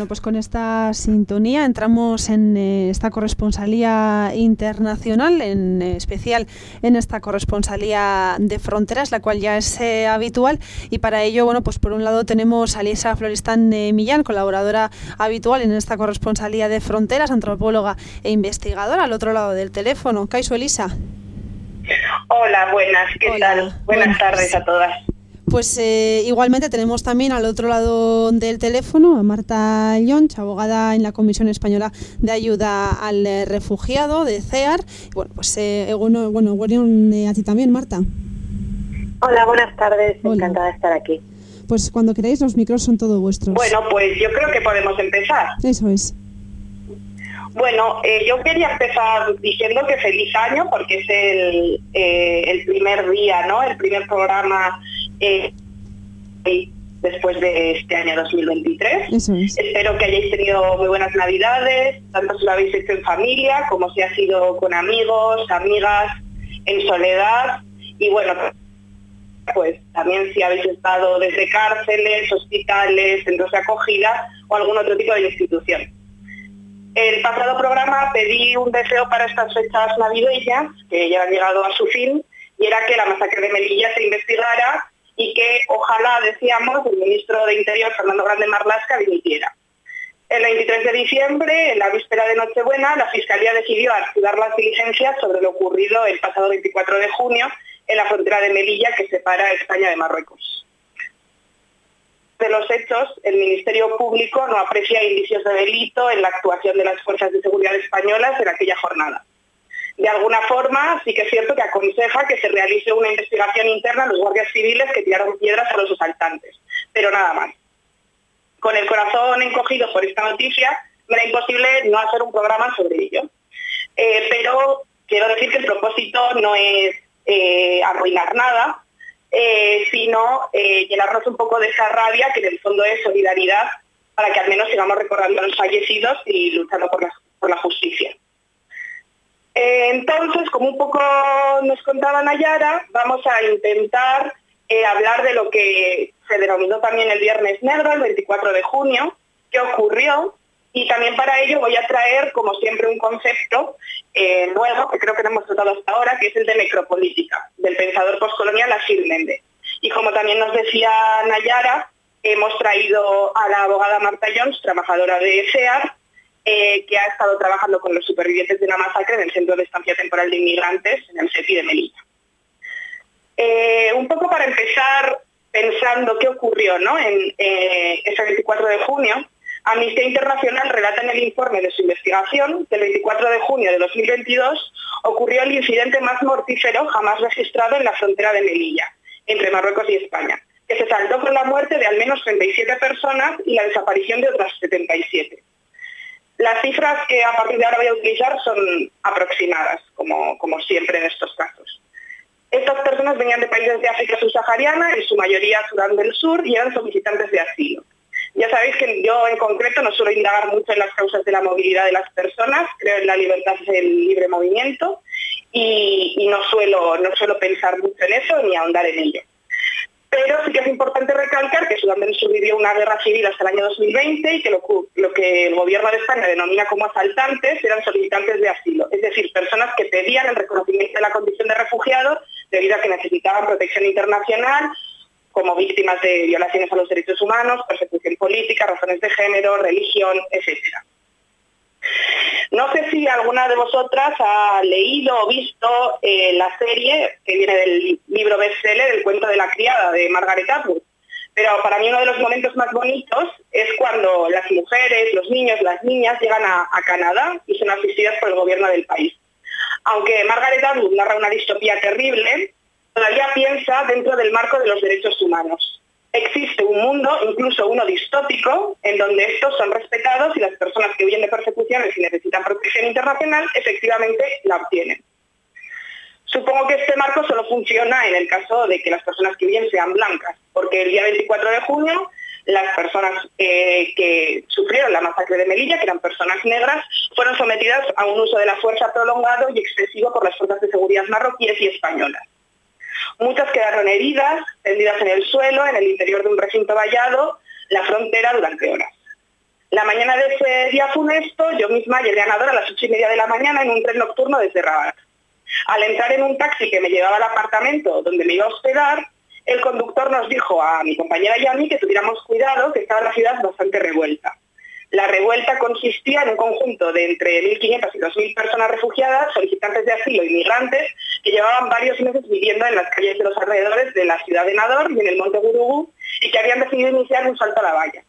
pues con esta sintonía entramos en esta corresponsalía internacional, en especial en esta corresponsalía de fronteras, la cual ya es habitual, y para ello, bueno, pues por un lado tenemos a Elisa Floristán Millán, colaboradora habitual en esta corresponsalía de fronteras, antropóloga e investigadora, al otro lado del teléfono. Kaixo, Elisa. Hola, buenas, ¿qué tal? Buenas tardes a todas. Pues igualmente tenemos también al otro lado del teléfono a Marta Llonch, abogada en la Comisión Española de Ayuda al Refugiado, de CEAR. Bueno, pues a ti también, Marta. Hola, buenas tardes. Hola. Encantada de estar aquí. Pues cuando queráis, los micros son todos vuestros. Bueno, pues yo creo que podemos empezar. Eso es. Bueno, yo quería empezar diciendo que feliz año, porque es el primer día, ¿no? El primer programa después de este año 2023. Eso es. Espero que hayáis tenido muy buenas Navidades, tanto si lo habéis hecho en familia como si ha sido con amigos, amigas, en soledad. Y bueno, pues también si habéis estado desde cárceles, hospitales, centros de acogida o algún otro tipo de institución. El pasado programa pedí un deseo para estas fechas navideñas, que ya han llegado a su fin, y era que la masacre de Melilla se investigara y que ojalá, decíamos, el ministro de Interior, Fernando Grande Marlaska, dimitiera. El 23 de diciembre, en la víspera de Nochebuena, la Fiscalía decidió archivar las diligencias sobre lo ocurrido el pasado 24 de junio en la frontera de Melilla, que separa a España de Marruecos. De los hechos, el Ministerio Público no aprecia indicios de delito en la actuación de las fuerzas de seguridad españolas en aquella jornada. De alguna forma, sí que es cierto que aconseja que se realice una investigación interna a los guardias civiles que tiraron piedras a los asaltantes, pero nada más. Con el corazón encogido por esta noticia, me era imposible no hacer un programa sobre ello. Pero quiero decir que el propósito no es arruinar nada, sino llenarnos un poco de esa rabia, que en el fondo es solidaridad, para que al menos sigamos recordando a los fallecidos y luchando por la justicia. Entonces, como un poco nos contaba Nayara, vamos a intentar hablar de lo que se denominó también el Viernes Negro, el 24 de junio, qué ocurrió, y también para ello voy a traer, como siempre, un concepto nuevo, que creo que no hemos tratado hasta ahora, que es el de necropolítica, del pensador postcolonial Achille Mbembe. Y como también nos decía Nayara, hemos traído a la abogada Marta Llonch, trabajadora de CEAR, que ha estado trabajando con los supervivientes de una masacre en el Centro de Estancia Temporal de Inmigrantes, en el CETI de Melilla. Un poco para empezar pensando qué ocurrió, ¿no? En ese 24 de junio, Amnistía Internacional relata en el informe de su investigación que el 24 de junio de 2022 ocurrió el incidente más mortífero jamás registrado en la frontera de Melilla, entre Marruecos y España, que se saldó con la muerte de al menos 37 personas y la desaparición de otras 77. Las cifras que a partir de ahora voy a utilizar son aproximadas, como siempre en estos casos. Estas personas venían de países de África subsahariana, en su mayoría Sudán del Sur, y eran solicitantes de asilo. Ya sabéis que yo en concreto no suelo indagar mucho en las causas de la movilidad de las personas, creo en la libertad del libre movimiento y no suelo pensar mucho en eso ni ahondar en ello. Pero sí que es importante recalcar que Sudán del Sur vivió una guerra civil hasta el año 2020 y que lo que el gobierno de España denomina como asaltantes eran solicitantes de asilo, es decir, personas que pedían el reconocimiento de la condición de refugiado debido a que necesitaban protección internacional, como víctimas de violaciones a los derechos humanos, persecución política, razones de género, religión, etc. No sé si alguna de vosotras ha leído o visto la serie que viene del libro bestseller El cuento de la criada, de Margaret Atwood, pero para mí uno de los momentos más bonitos es cuando las mujeres, los niños, las niñas llegan a Canadá y son asistidas por el gobierno del país. Aunque Margaret Atwood narra una distopía terrible, todavía piensa dentro del marco de los derechos humanos. Existe un mundo, incluso uno distópico, en donde estos son respetados y las personas que huyen de persecuciones y necesitan protección internacional efectivamente la obtienen. Supongo que este marco solo funciona en el caso de que las personas que huyen sean blancas, porque el día 24 de junio las personas que sufrieron la masacre de Melilla, que eran personas negras, fueron sometidas a un uso de la fuerza prolongado y excesivo por las fuerzas de seguridad marroquíes y españolas. Muchas quedaron heridas, tendidas en el suelo, en el interior de un recinto vallado, la frontera durante horas. La mañana de ese día funesto, yo misma llegué a Nador a las 8:30 de la mañana en un tren nocturno desde Rabat. Al entrar en un taxi que me llevaba al apartamento donde me iba a hospedar, el conductor nos dijo a mi compañera y a mí que tuviéramos cuidado, que estaba la ciudad bastante revuelta. La revuelta consistía en un conjunto de entre 1.500 y 2.000 personas refugiadas, solicitantes de asilo y migrantes, que llevaban varios meses viviendo en las calles de los alrededores de la ciudad de Nador y en el monte Gurugú, y que habían decidido iniciar un salto a la valla.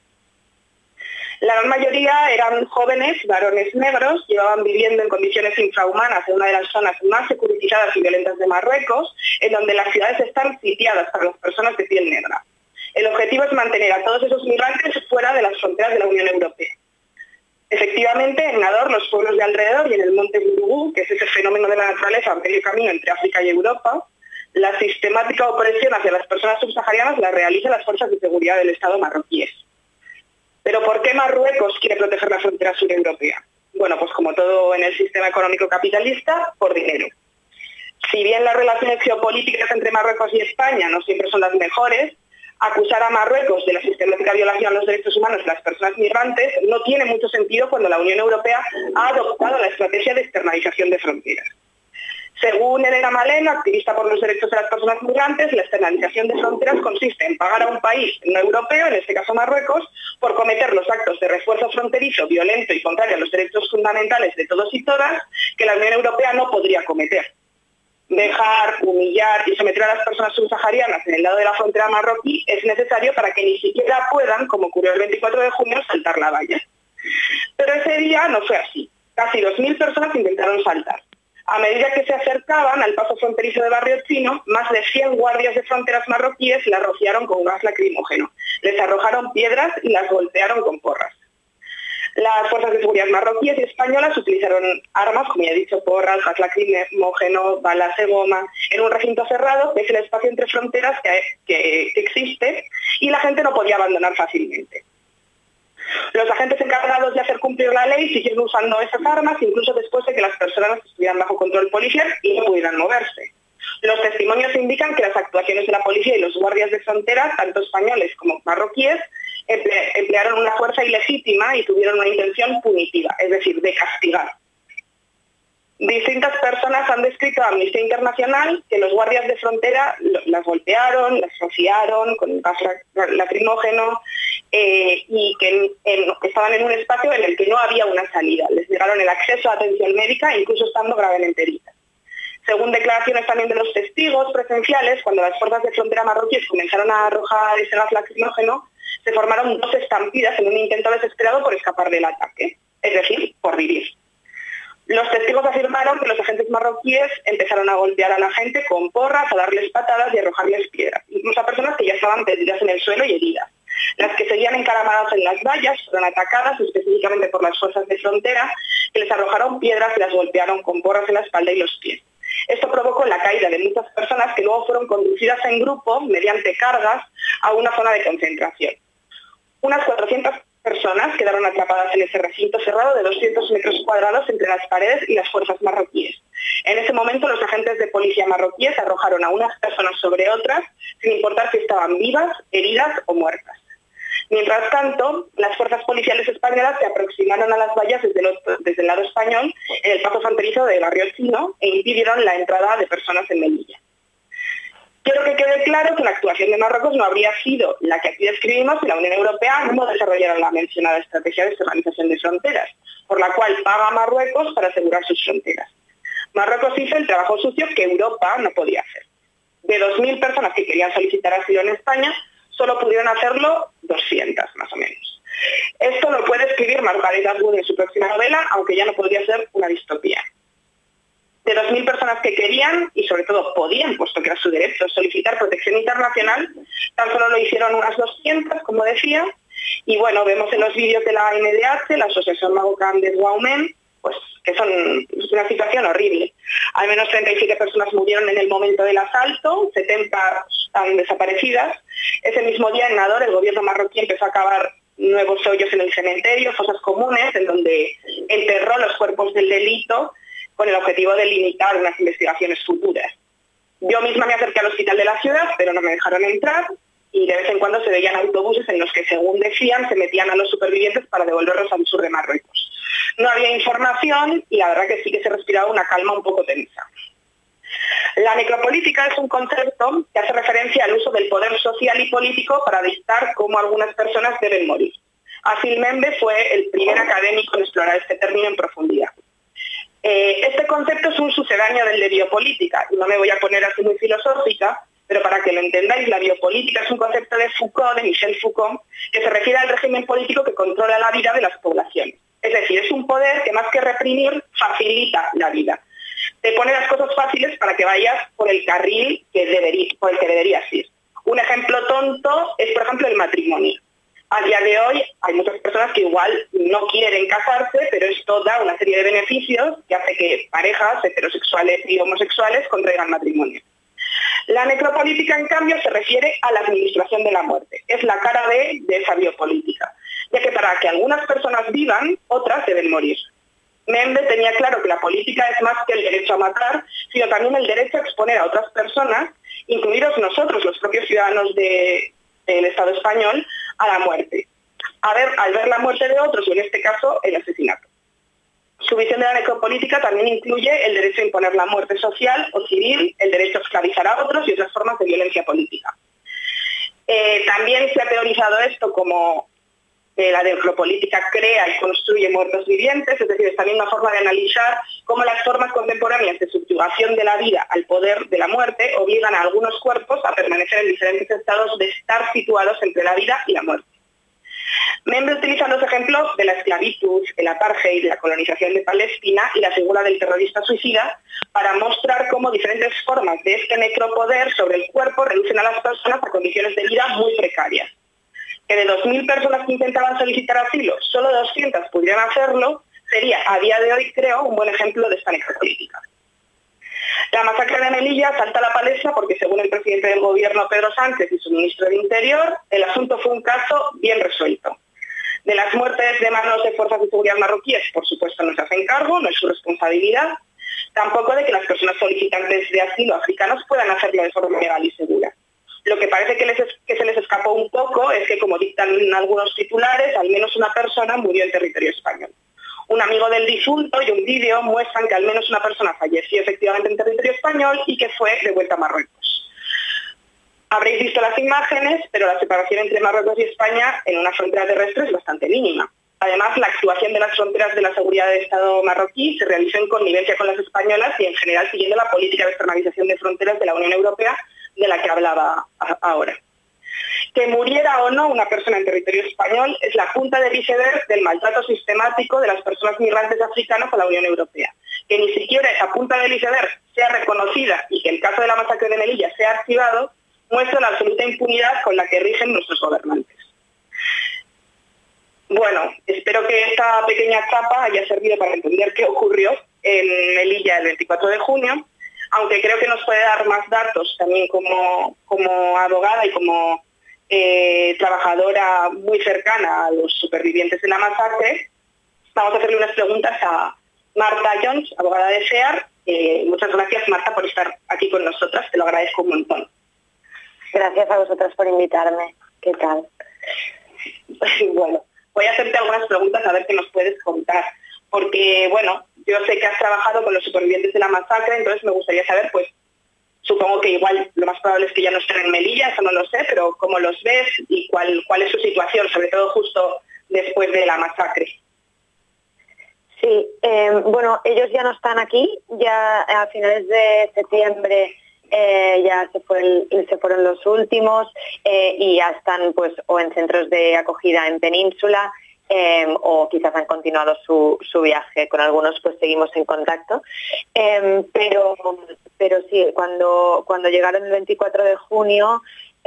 La gran mayoría eran jóvenes, varones negros, llevaban viviendo en condiciones infrahumanas en una de las zonas más securitizadas y violentas de Marruecos, en donde las ciudades están sitiadas para las personas de piel negra. El objetivo es mantener a todos esos migrantes fuera de las fronteras de la Unión Europea. Efectivamente, en Nador, los pueblos de alrededor y en el monte Gurugú, que es ese fenómeno de la naturaleza a medio camino entre África y Europa, la sistemática opresión hacia las personas subsaharianas la realizan las fuerzas de seguridad del Estado marroquíes. Pero ¿por qué Marruecos quiere proteger la frontera sur europea? Bueno, pues como todo en el sistema económico capitalista, por dinero. Si bien las relaciones geopolíticas entre Marruecos y España no siempre son las mejores, acusar a Marruecos de la sistemática violación a los derechos humanos de las personas migrantes no tiene mucho sentido cuando la Unión Europea ha adoptado la estrategia de externalización de fronteras. Según Elena Maleno, activista por los derechos de las personas migrantes, la externalización de fronteras consiste en pagar a un país no europeo, en este caso Marruecos, por cometer los actos de refuerzo fronterizo, violento y contrario a los derechos fundamentales de todos y todas que la Unión Europea no podría cometer. Dejar, humillar y someter a las personas subsaharianas en el lado de la frontera marroquí es necesario para que ni siquiera puedan, como ocurrió el 24 de junio, saltar la valla. Pero ese día no fue así. Casi 2.000 personas intentaron saltar. A medida que se acercaban al paso fronterizo de Barrio Chino, más de 100 guardias de fronteras marroquíes las rociaron con gas lacrimógeno. Les arrojaron piedras y las golpearon con porras. Las fuerzas de seguridad marroquíes y españolas utilizaron armas, como ya he dicho, porras, gas lacrimógeno, balas de goma, en un recinto cerrado, que es el espacio entre fronteras que existe, y la gente no podía abandonar fácilmente. Los agentes encargados de hacer cumplir la ley siguieron usando esas armas, incluso después de que las personas estuvieran bajo control policial y no pudieran moverse. Los testimonios indican que las actuaciones de la policía y los guardias de frontera, tanto españoles como marroquíes, emplearon una fuerza ilegítima y tuvieron una intención punitiva, es decir, de castigar. Distintas personas han descrito a Amnistía Internacional que los guardias de frontera las golpearon, las rociaron con gas lacrimógeno y que estaban en un espacio en el que no había una salida. Les negaron el acceso a atención médica, incluso estando gravemente heridas. Según declaraciones también de los testigos presenciales, cuando las fuerzas de frontera marroquíes comenzaron a arrojar ese gas lacrimógeno, se formaron 2 estampidas en un intento desesperado por escapar del ataque, es decir, por vivir. Los testigos afirmaron que los agentes marroquíes empezaron a golpear a la gente con porras, a darles patadas y a arrojarles piedras, incluso a personas que ya estaban tendidas en el suelo y heridas. Las que seguían encaramadas en las vallas fueron atacadas específicamente por las fuerzas de frontera, que les arrojaron piedras y las golpearon con porras en la espalda y los pies. Esto provocó la caída de muchas personas que luego fueron conducidas en grupo, mediante cargas, a una zona de concentración. Unas 400 personas quedaron atrapadas en ese recinto cerrado de 200 metros cuadrados entre las paredes y las fuerzas marroquíes. En ese momento los agentes de policía marroquíes arrojaron a unas personas sobre otras, sin importar si estaban vivas, heridas o muertas. Mientras tanto, las fuerzas policiales españolas se aproximaron a las vallas desde el lado español en el paso fronterizo de Barrio Chino e impidieron la entrada de personas en Melilla. Quiero que quede claro que la actuación de Marruecos no habría sido la que aquí describimos si la Unión Europea no desarrollara la mencionada estrategia de externalización de fronteras, por la cual paga a Marruecos para asegurar sus fronteras. Marruecos hizo el trabajo sucio que Europa no podía hacer. De 2.000 personas que querían solicitar asilo en España, solo pudieron hacerlo 200 más o menos. Esto lo puede escribir Margaret Atwood en su próxima novela, aunque ya no podría ser una distopía. De 2.000 personas que querían, y sobre todo podían, puesto que era su derecho, solicitar protección internacional, tan solo lo hicieron unas 200, como decía, y bueno, vemos en los vídeos de la ANDH, la Asociación Marocaine des Droits Humains, pues que son una situación horrible. Al menos 37 personas murieron en el momento del asalto, 70 están desaparecidas. Ese mismo día en Nador el gobierno marroquí empezó a cavar nuevos hoyos en el cementerio, fosas comunes, en donde enterró los cuerpos del delito con el objetivo de limitar unas investigaciones futuras. Yo misma me acerqué al hospital de la ciudad, pero no me dejaron entrar. y de vez en cuando se veían autobuses en los que, según decían, se metían a los supervivientes para devolverlos al sur de Marruecos. No había información y la verdad que sí que se respiraba una calma un poco tensa. La necropolítica es un concepto que hace referencia al uso del poder social y político para dictar cómo algunas personas deben morir. Asil Membe fue el primer académico en explorar este término en profundidad. Este concepto es un sucedáneo del de biopolítica, y no me voy a poner así muy filosófica, pero para que lo entendáis, la biopolítica es un concepto de Foucault, de Michel Foucault, que se refiere al régimen político que controla la vida de las poblaciones. Es decir, es un poder que más que reprimir, facilita la vida. Te pone las cosas fáciles para que vayas por el carril por el que deberías ir. Un ejemplo tonto es, por ejemplo, el matrimonio. A día de hoy hay muchas personas que igual no quieren casarse, pero esto da una serie de beneficios que hace que parejas heterosexuales y homosexuales contraigan matrimonio. La necropolítica, en cambio, se refiere a la administración de la muerte. Es la cara B de esa biopolítica, ya que para que algunas personas vivan, otras deben morir. Membe tenía claro que la política es más que el derecho a matar, sino también el derecho a exponer a otras personas, incluidos nosotros, los propios ciudadanos del Estado español, a la muerte. Al ver la muerte de otros, y en este caso el asesinato. Su visión de la necropolítica también incluye el derecho a imponer la muerte social o civil, el derecho a esclavizar a otros y otras formas de violencia política. También se ha teorizado esto como la necropolítica crea y construye muertos vivientes, es decir, es también una forma de analizar cómo las formas contemporáneas de subyugación de la vida al poder de la muerte obligan a algunos cuerpos a permanecer en diferentes estados de estar situados entre la vida y la muerte. Membe utiliza los ejemplos de la esclavitud, el apartheid, la colonización de Palestina y la figura del terrorista suicida para mostrar cómo diferentes formas de este necropoder sobre el cuerpo reducen a las personas a condiciones de vida muy precarias. Que de 2.000 personas que intentaban solicitar asilo, solo 200 pudieran hacerlo, sería a día de hoy, creo, un buen ejemplo de esta necropolítica. La masacre de Melilla salta a la palestra porque, según el presidente del gobierno, Pedro Sánchez, y su ministro de Interior, el asunto fue un caso bien resuelto. De las muertes de manos de fuerzas de seguridad marroquíes, por supuesto, no se hacen cargo, no es su responsabilidad. Tampoco de que las personas solicitantes de asilo africanos puedan hacerlo de forma legal y segura. Lo que parece que se les escapó un poco es que, como dictan algunos titulares, al menos una persona murió en territorio español. Un amigo del difunto y un vídeo muestran que al menos una persona falleció efectivamente en territorio español y que fue devuelta a Marruecos. Habréis visto las imágenes, pero la separación entre Marruecos y España en una frontera terrestre es bastante mínima. Además, la actuación de las fronteras de la seguridad del Estado marroquí se realizó en connivencia con las españolas y, en general, siguiendo la política de externalización de fronteras de la Unión Europea, de la que hablaba ahora. Que muriera o no una persona en territorio español es la punta del iceberg del maltrato sistemático de las personas migrantes africanas a la Unión Europea. Que ni siquiera esa punta del iceberg sea reconocida y que el caso de la masacre de Melilla sea archivado, muestra la absoluta impunidad con la que rigen nuestros gobernantes. Bueno, espero que esta pequeña chapa haya servido para entender qué ocurrió en Melilla el 24 de junio, aunque creo que nos puede dar más datos también como abogada y como trabajadora muy cercana a los supervivientes de la masacre. Vamos a hacerle unas preguntas a Marta Jones, abogada de SEAR. Muchas gracias, Marta, por estar aquí con nosotras, te lo agradezco un montón. Gracias a vosotras por invitarme. ¿Qué tal? Bueno, voy a hacerte algunas preguntas a ver qué nos puedes contar, porque, bueno, yo sé que has trabajado con los supervivientes de la masacre, entonces me gustaría saber, pues, supongo que igual lo más probable es que ya no estén en Melilla, eso no lo sé, pero cómo los ves y cuál es su situación, sobre todo justo después de la masacre. Sí, bueno, ellos ya no están aquí, ya a finales de septiembre ya se fueron los últimos y ya están pues o en centros de acogida en Península o quizás han continuado su viaje. Con algunos pues seguimos en contacto, pero sí, cuando llegaron el 24 de junio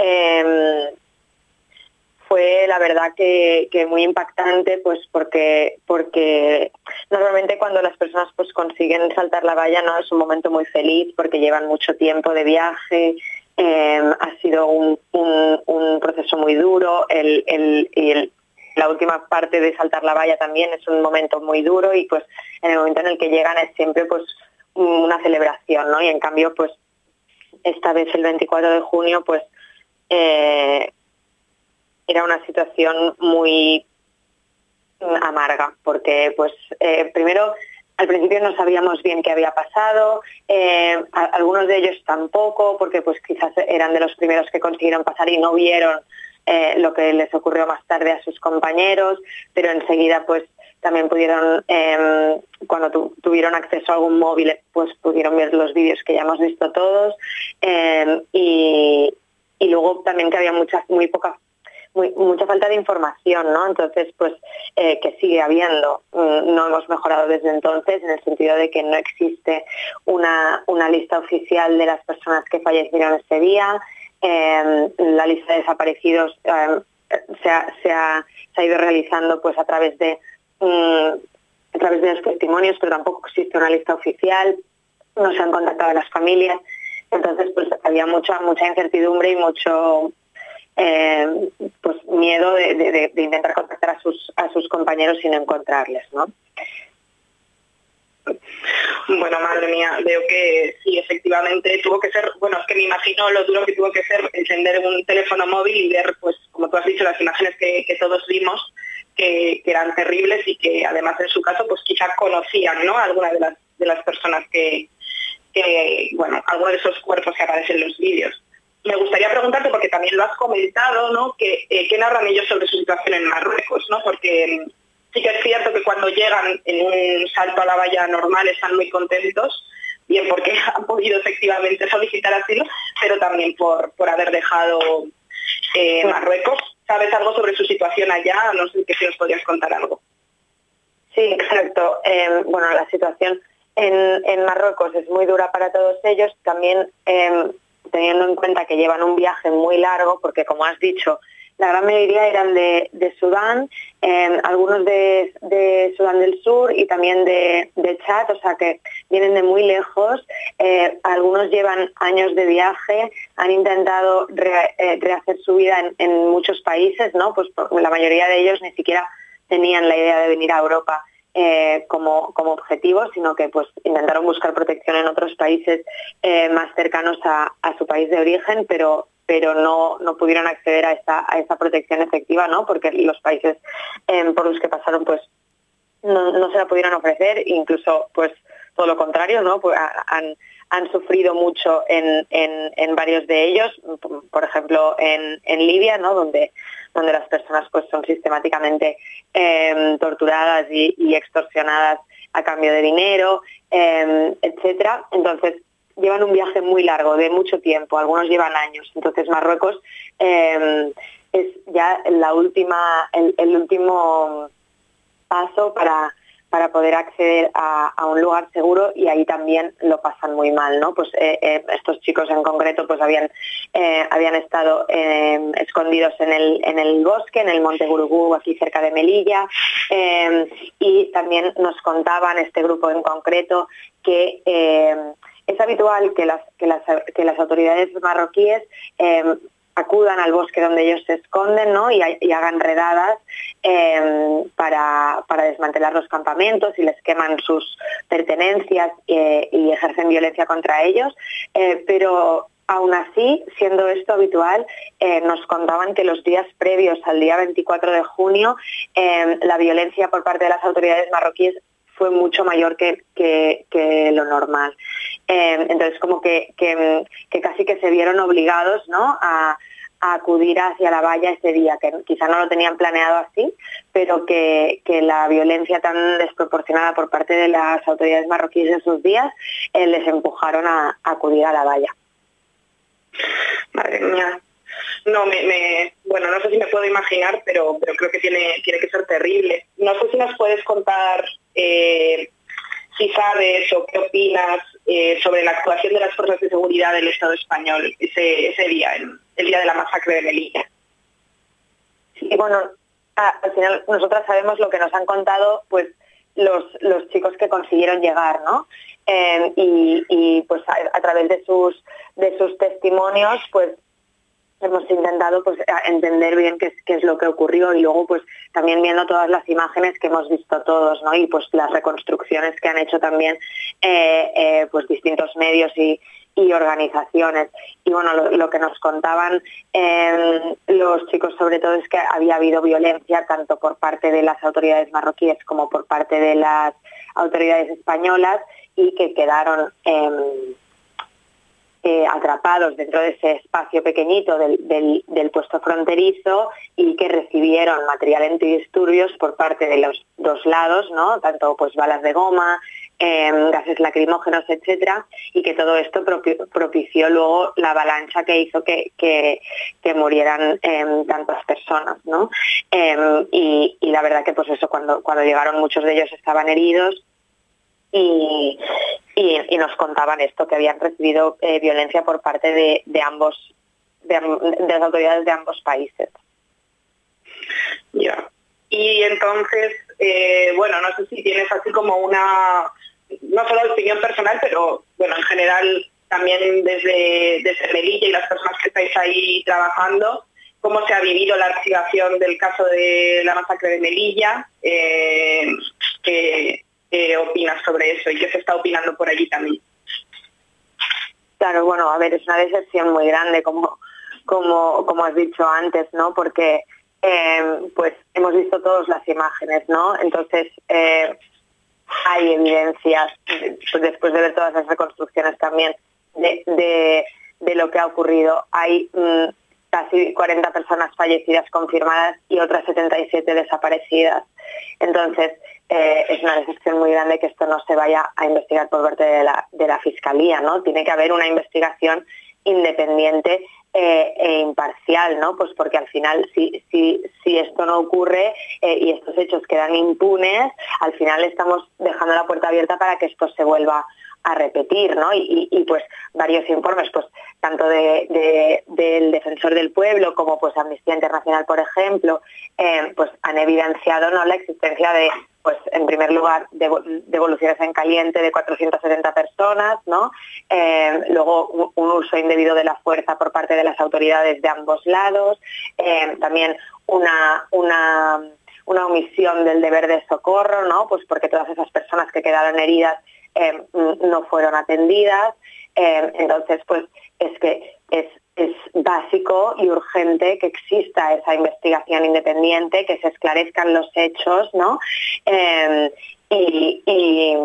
fue la verdad que muy impactante, pues porque normalmente cuando las personas pues consiguen saltar la valla no es un momento muy feliz porque llevan mucho tiempo de viaje, ha sido un proceso muy duro, la última parte de saltar la valla también es un momento muy duro y pues en el momento en el que llegan es siempre pues una celebración, ¿no? Y en cambio pues esta vez el 24 de junio pues era una situación muy amarga, porque pues primero al principio no sabíamos bien qué había pasado, algunos de ellos tampoco, porque pues quizás eran de los primeros que consiguieron pasar y no vieron lo que les ocurrió más tarde a sus compañeros, pero enseguida pues también pudieron, cuando tuvieron acceso a algún móvil, pues pudieron ver los vídeos que ya hemos visto todos, y luego también que había mucha falta de información, ¿no? Entonces, pues, que sigue habiendo. No hemos mejorado desde entonces, en el sentido de que no existe una lista oficial de las personas que fallecieron ese día. La lista de desaparecidos se ha ido realizando pues a través de los testimonios, pero tampoco existe una lista oficial. No se han contactado a las familias. Entonces, pues había mucha incertidumbre y mucho pues miedo de intentar contactar a sus compañeros sin encontrarles, ¿no? Bueno, madre mía, veo que sí, efectivamente tuvo que ser, bueno, es que me imagino lo duro que tuvo que ser encender un teléfono móvil y ver, pues, como tú has dicho, las imágenes que todos vimos, que eran terribles y que además en su caso, pues quizá conocían, ¿no?, alguna de las personas que bueno, algunos de esos cuerpos que aparecen en los vídeos. Me gustaría preguntarte, porque también lo has comentado, ¿no?, que ¿qué narran ellos sobre su situación en Marruecos?, ¿no? Porque sí que es cierto que cuando llegan en un salto a la valla normal están muy contentos, bien porque han podido efectivamente solicitar asilo, pero también por haber dejado Marruecos. ¿Sabes algo sobre su situación allá? No sé si nos podrías contar algo. Sí, exacto. Bueno, la situación en Marruecos es muy dura para todos ellos, también teniendo en cuenta que llevan un viaje muy largo, porque como has dicho, la gran mayoría eran de Sudán, algunos de Sudán del Sur y también de Chad, o sea que vienen de muy lejos. Algunos llevan años de viaje, han intentado rehacer su vida en muchos países, ¿no? Pues la mayoría de ellos ni siquiera tenían la idea de venir a Europa como objetivo, sino que pues intentaron buscar protección en otros países más cercanos a su país de origen, pero no pudieron acceder a esta protección efectiva, ¿no? Porque los países por los que pasaron pues no se la pudieron ofrecer, incluso pues todo lo contrario, ¿no? Pues han sufrido mucho en varios de ellos, por ejemplo en Libia, ¿no?, donde las personas pues son sistemáticamente torturadas y extorsionadas a cambio de dinero, etcétera. Entonces llevan un viaje muy largo, de mucho tiempo, algunos llevan años. Entonces Marruecos es ya el último paso para poder acceder a un lugar seguro, y ahí también lo pasan muy mal, ¿no? Pues estos chicos en concreto pues habían estado escondidos en el bosque, en el Monte Gurugú, aquí cerca de Melilla, y también nos contaban, este grupo en concreto, que es habitual que las autoridades marroquíes acudan al bosque donde ellos se esconden, ¿no?, y hagan redadas para desmantelar los campamentos, y les queman sus pertenencias y ejercen violencia contra ellos, pero aún así, siendo esto habitual, nos contaban que los días previos al día 24 de junio la violencia por parte de las autoridades marroquíes fue mucho mayor que lo normal. Entonces como que casi que se vieron obligados, ¿no?, a acudir hacia la valla ese día, que quizá no lo tenían planeado así, pero que la violencia tan desproporcionada por parte de las autoridades marroquíes en sus días les empujaron a acudir a la valla. Madre mía. No, bueno, no sé si me puedo imaginar, pero creo que tiene que ser terrible. No sé si nos puedes contar si sabes o qué opinas sobre la actuación de las fuerzas de seguridad del Estado español ese día, el día de la masacre de Melilla. Sí, bueno, al final nosotras sabemos lo que nos han contado pues los chicos que consiguieron llegar, ¿no? Y pues a través de sus testimonios pues hemos intentado pues entender bien qué es lo que ocurrió, y luego pues también viendo todas las imágenes que hemos visto todos, ¿no?, y pues las reconstrucciones que han hecho también pues distintos medios y y organizaciones. Y bueno, lo que nos contaban los chicos sobre todo es que había habido violencia tanto por parte de las autoridades marroquíes como por parte de las autoridades españolas y que quedaron atrapados dentro de ese espacio pequeñito del puesto fronterizo y que recibieron material antidisturbios por parte de los dos lados, ¿no? Tanto pues balas de goma, gases lacrimógenos, etcétera, y que todo esto propició luego la avalancha que hizo que murieran tantas personas, ¿no? Y la verdad que pues eso, cuando llegaron muchos de ellos estaban heridos y nos contaban esto, que habían recibido violencia por parte de las autoridades de ambos países. Ya. Y entonces, bueno, no sé si tienes así como una, no solo opinión personal, pero bueno, en general también desde Melilla y las personas que estáis ahí trabajando, cómo se ha vivido la archivación del caso de la masacre de Melilla, ¿qué opinas sobre eso y qué se está opinando por allí también? Claro, bueno, a ver, es una decepción muy grande, como has dicho antes, ¿no? Porque pues hemos visto todas las imágenes, ¿no? Entonces hay evidencias, pues después de ver todas las reconstrucciones también de lo que ha ocurrido. Hay casi 40 personas fallecidas confirmadas y otras 77 desaparecidas. Entonces es una decepción muy grande que esto no se vaya a investigar por parte de la Fiscalía, ¿no? Tiene que haber una investigación independiente e imparcial, ¿no? Pues porque al final si esto no ocurre y estos hechos quedan impunes, al final estamos dejando la puerta abierta para que esto se vuelva a repetir, ¿no? Y pues varios informes, pues tanto del Defensor del Pueblo como pues Amnistía Internacional, por ejemplo, pues han evidenciado, ¿no?, la existencia de, pues en primer lugar, devoluciones en caliente de 470 personas, ¿no? Luego un uso indebido de la fuerza por parte de las autoridades de ambos lados, también una omisión del deber de socorro, ¿no? Pues porque todas esas personas que quedaron heridas no fueron atendidas. Entonces, pues es que es básico y urgente que exista esa investigación independiente, que se esclarezcan los hechos, ¿no? Y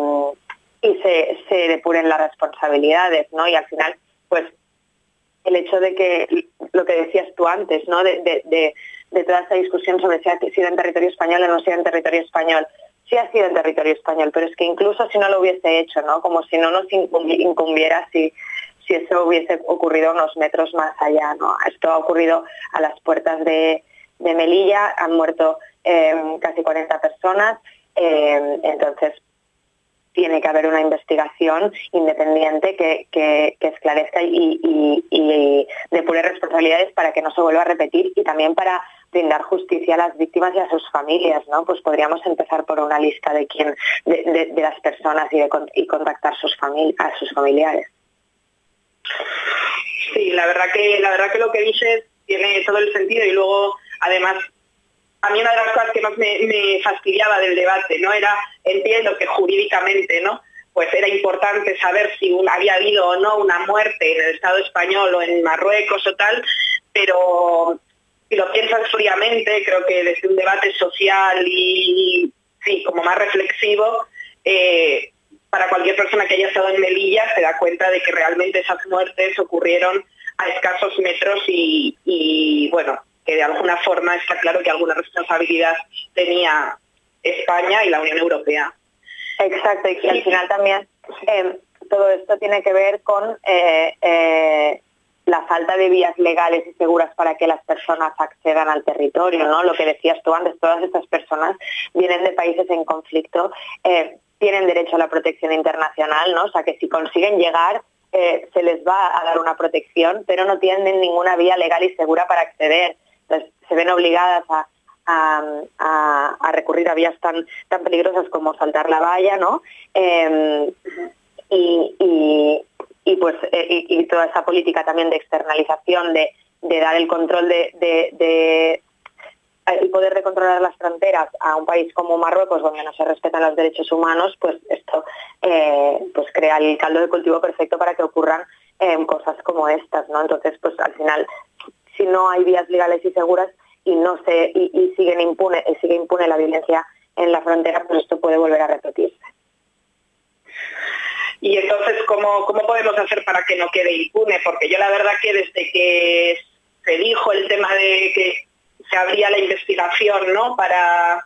se depuren las responsabilidades, ¿no? Y al final, pues el hecho de que, lo que decías tú antes, ¿no?, de toda esta discusión sobre si ha sido en territorio español o no ha sido en territorio español. Sí ha sido en territorio español, pero es que incluso si no lo hubiese hecho, ¿no?, como si no nos incumbiera si eso hubiese ocurrido unos metros más allá, ¿no? Esto ha ocurrido a las puertas de Melilla, han muerto casi 40 personas, entonces tiene que haber una investigación independiente que esclarezca y depure responsabilidades para que no se vuelva a repetir y también para brindar justicia a las víctimas y a sus familias, ¿no? Pues podríamos empezar por una lista de las personas y contactar a sus familiares. Sí, la verdad que lo que dices tiene todo el sentido y luego, además, a mí una de las cosas que más me fastidiaba del debate, ¿no?, entiendo que jurídicamente, ¿no?, pues era importante saber si había habido o no una muerte en el Estado español o en Marruecos o tal, pero si lo piensas fríamente, creo que desde un debate social y sí, como más reflexivo, para cualquier persona que haya estado en Melilla se da cuenta de que realmente esas muertes ocurrieron a escasos metros y bueno, que de alguna forma está claro que alguna responsabilidad tenía España y la Unión Europea. Exacto, y al final también todo esto tiene que ver con la falta de vías legales y seguras para que las personas accedan al territorio, ¿no? Lo que decías tú antes, todas estas personas vienen de países en conflicto, tienen derecho a la protección internacional, ¿no? O sea, que si consiguen llegar, se les va a dar una protección, pero no tienen ninguna vía legal y segura para acceder. Entonces, se ven obligadas a recurrir a vías tan peligrosas como saltar la valla, ¿no? Y toda esa política también de externalización, de dar el control el poder de controlar las fronteras a un país como Marruecos, donde no se respetan los derechos humanos, pues esto pues crea el caldo de cultivo perfecto para que ocurran cosas como estas, ¿no? Entonces, pues al final, si no hay vías legales y seguras y sigue impune la violencia en la frontera, pues esto puede volver a repetirse. Y entonces, ¿cómo podemos hacer para que no quede impune? Porque yo la verdad que desde que se dijo el tema de que se abría la investigación, ¿no? para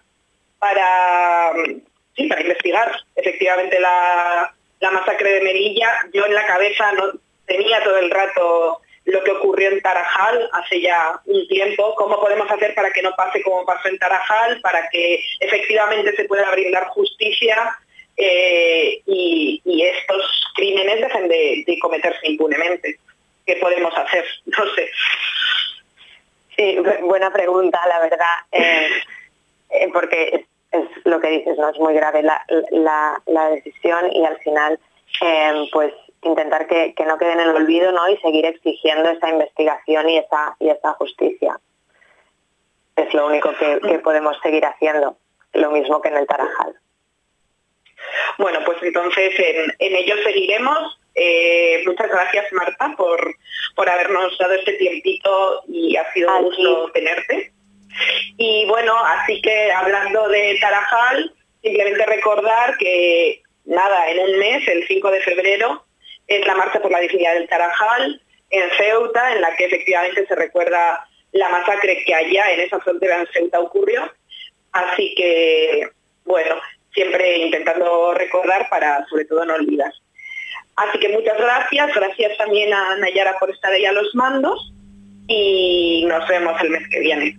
investigar efectivamente la masacre de Melilla, yo en la cabeza no tenía todo el rato lo que ocurrió en Tarajal hace ya un tiempo. ¿Cómo podemos hacer para que no pase como pasó en Tarajal, para que efectivamente se pueda brindar justicia y estos crímenes dejen de cometerse impunemente? ¿Qué podemos hacer? No sé. Sí, buena pregunta, la verdad, porque es lo que dices, ¿no? Es muy grave la decisión y al final, pues intentar que no quede en el olvido, ¿no? Y seguir exigiendo esa investigación y esa justicia. Es lo único que podemos seguir haciendo, lo mismo que en el Tarajal. Bueno, pues entonces en ello seguiremos. Muchas gracias, Marta, por habernos dado este tiempito y ha sido un gusto tenerte. Y bueno, así que hablando de Tarajal, simplemente recordar que nada, en un mes, el 5 de febrero, es la Marcha por la Dignidad del Tarajal en Ceuta, en la que efectivamente se recuerda la masacre que allá en esa frontera en Ceuta ocurrió. Así que, bueno, siempre intentando recordar para sobre todo no olvidar. Así que muchas gracias también a Nayara por estar ahí a los mandos y nos vemos el mes que viene.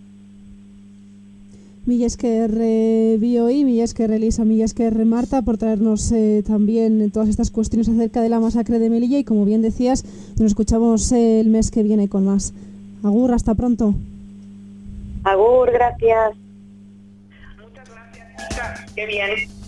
Mila esker Bioi, mila esker Elisa, mila esker Marta por traernos también todas estas cuestiones acerca de la masacre de Melilla y como bien decías, nos escuchamos el mes que viene con más. Agur, hasta pronto. Agur, gracias. Muchas gracias, chicas. Qué bien.